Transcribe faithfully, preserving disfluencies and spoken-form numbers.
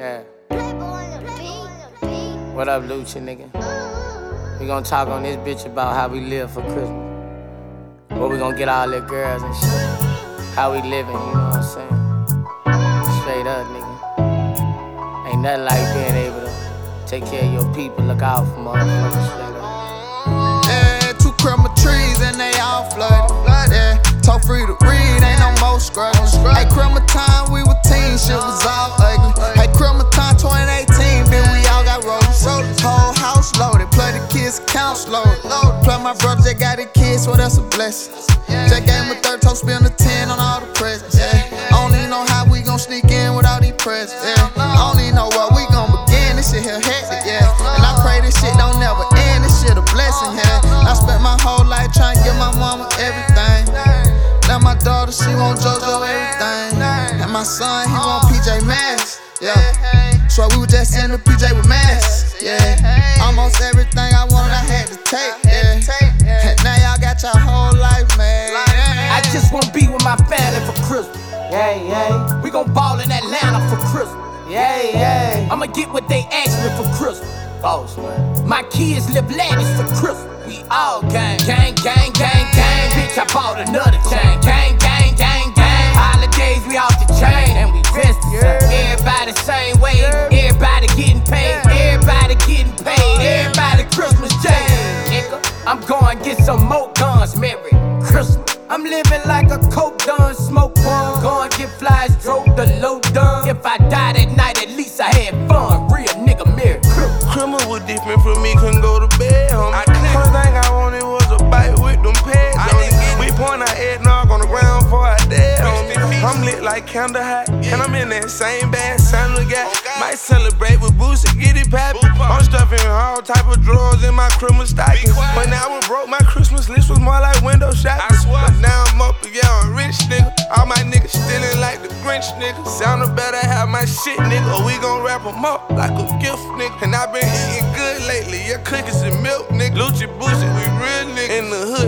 Yeah. What up, Lucha, nigga? We gon' talk on this bitch about how we live for Christmas. Where we gon' get all the girls and shit. How we living, you know what I'm saying? Straight up, nigga. Ain't nothing like being able to take care of your people, look out for motherfuckers, straight up. Yeah, two Christmas trees and they all flooded. Yeah, talk free to read, ain't no more scrubbing. Hey, Christmas time, we were teens, shit was all ugly. Hey, Christmas time twenty eighteen, then we all got rolling. Whole house loaded, play the kids' accounts loaded. Play my brother, they got the kids, so that's a blessing. Just gave him a third toe, spend a ten on all the presents. Yeah, I don't even know how we gon' sneak in without these presents. Yeah, I don't even know where we gon' begin. This shit here hectic, yeah. And I pray this shit don't never end. This shit a blessing, yeah. I spent my whole life trying to give my mama everything. Now my daughter, she want JoJo everything. And my son, he want P J Masks. Yeah, so we were just in the P J with masks. Yeah, almost everything I wanted, I had to take. Yeah, and now y'all got your whole life, man. I just wanna be with my family for Christmas. Yeah, yeah. We gon' ball in Atlanta for Christmas. Yeah, yeah. I'ma get what they asked me for Christmas. Boss, man. My kids live lavish for Christmas. We all gang, gang, gang, gang, gang. Bitch, I bought another chain. Gang, gang, gang, gang. Holidays, we off the chain. And we dressed the same. Everybody same way. Everybody getting paid. Everybody getting paid. Everybody Christmas Day. Nigga, I'm going get some more guns. Merry Christmas. I'm living like a coke done, smoke one. Go and get flies, drove the low done. If I died at night, at least I had fun. Real nigga, Merry Christmas. Christmas was different from me, couldn't go to bed, homie. First thing I wanted was a bite with them pads on it. We point our eggnog on the ground for our dad, homie. I'm lit like candle hot, and I'm in that same bad sandal guy. Might celebrate with Boosie, get it poppin'. I'm stuffing all type of drawers in my Christmas stockings. But now I was broke, my Christmas list was more like window shopping. But now I'm up, yeah, I'm rich, nigga. All my niggas stealing like the Grinch, nigga. Sounded better have my shit, nigga, or we gon' wrap 'em up like a gift, nigga. And I been eating good lately, yeah, cookies and milk, nigga. Lucha Boosie, we real nigga. In the hood.